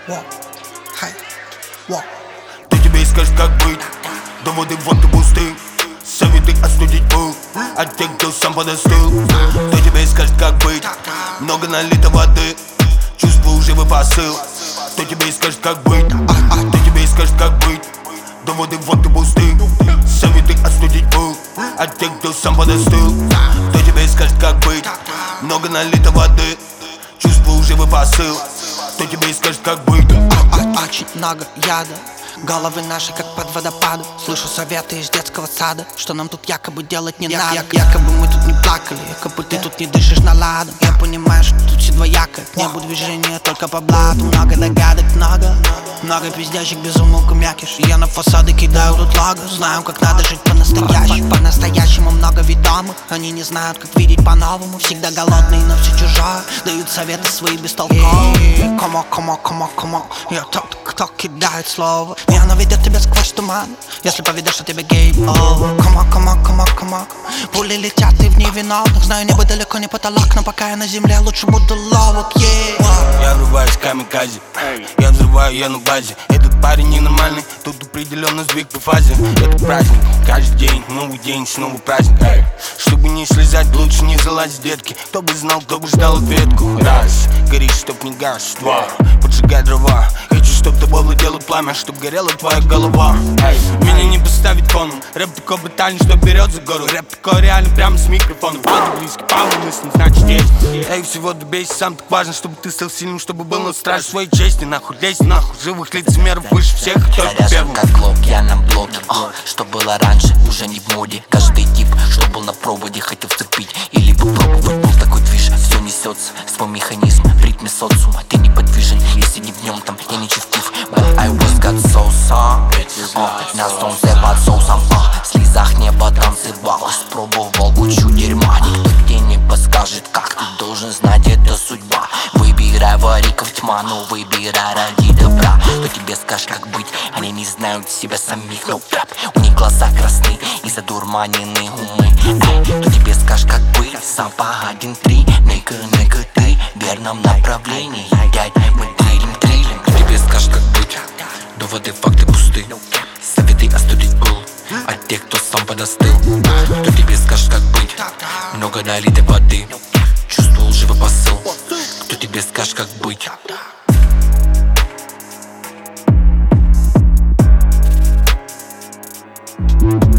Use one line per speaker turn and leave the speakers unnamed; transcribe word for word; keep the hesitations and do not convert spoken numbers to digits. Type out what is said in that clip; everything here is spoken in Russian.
Во, хай, во.
Кто тебе и скажет, как быть? Доводы вот и пусты. Советы остудить пыл от тех, кто сам подостыл. Кто тебе и скажет, как быть? Много налито воды, чувства уже в посыл. Кто тебе и скажет, как быть? Кто тебе и скажет, как быть? Доводы вот и пусты. Советы остудить пыл от тех, кто сам подостыл. Кто тебе и скажет, как быть? Много налито воды, чувства уже в посыл. Кто тебе и скажет, как быть?
Очень много яда. Головы наши как под водопадом. Слышу советы из детского сада, что нам тут якобы делать не я, надо я, Якобы мы тут не плакали, якобы ты тут не дышишь на ладан. Я понимаю, что тут все двояко. К небу движения только по блату. Много догадок, много Много пиздящих без умолку мякиш. Я на фасады кидаю тут лого. Знаю, как надо жить по-настоящему. По-настоящему много ведомых. Они не знают, как видеть по-новому. Всегда голодные, но все чужое. Дают советы свои бестолковые. Комо, комо, комо, комо. Я тот, кто кидает слово. И оно ведет тебя сквозь туман, если поведешь, что тебе гейм over. Комо, комо, комо, комо. Пули летят и в невиновных. Знаю, небо далеко не потолок, но пока я на земле, лучше буду ловок, yeah.
Я врываюсь камикадзе, я взрываю, я на базе. Этот парень ненормальный, тут определенно сдвиг по фазе. Это праздник, каждый день, новый день, снова праздник. Эй. Чтобы не слезать, лучше не залазить, детки. Кто бы знал, кто бы ждал ответку. Раз, горишь, чтоб не гас. Два, поджигай дрова. Хочу, чтоб тобой владело пламя, чтоб горела твоя голова. Эй. Меня не поставить коном. Рэп такой брутальный, что берет за гору. Рэп такой реально прямо с микрофоном. Воды близко, память мысли, значит есть. Эй, всего добейся, сам так важно, чтобы ты стал сильным, чтобы был на страже своей чести. Нахуй лезь, нахуй, живых лицемеров выше всех, кто первым.
Как глок, я на блоке, о, что было раньше, уже не в моде. Каждый тип, что был на проводе, хотел вцепить или попробовать. Был такой движ, все несется, свой механизм в ритме социума. Ты неподвижен, если не в нем, там я не чувствив. But I was got so some, на солнце под соусом, в слезах небо танцевал. Испробовал кучу дерьма, никто тебе не подскажет, как ты должен знать, это судьба. Выбирай вариков тьма, но выбирай ради добра. Кто тебе скажет, как быть, они не знают себя самих, no crap. У них глаза красны и задурманены умы. Эй, кто тебе скажет, как быть, сам по один три. Нека, нека, ты в верном направлении. Дядь, мы дрилим, дрилим. Кто тебе скажет, как быть, доводы, факты пусты. Советы остудить пыл от тех, кто сам подостыл. Кто тебе скажет, как быть, много налитой воды, чувствовал живой посыл. Кто тебе скажет, как быть?
Thank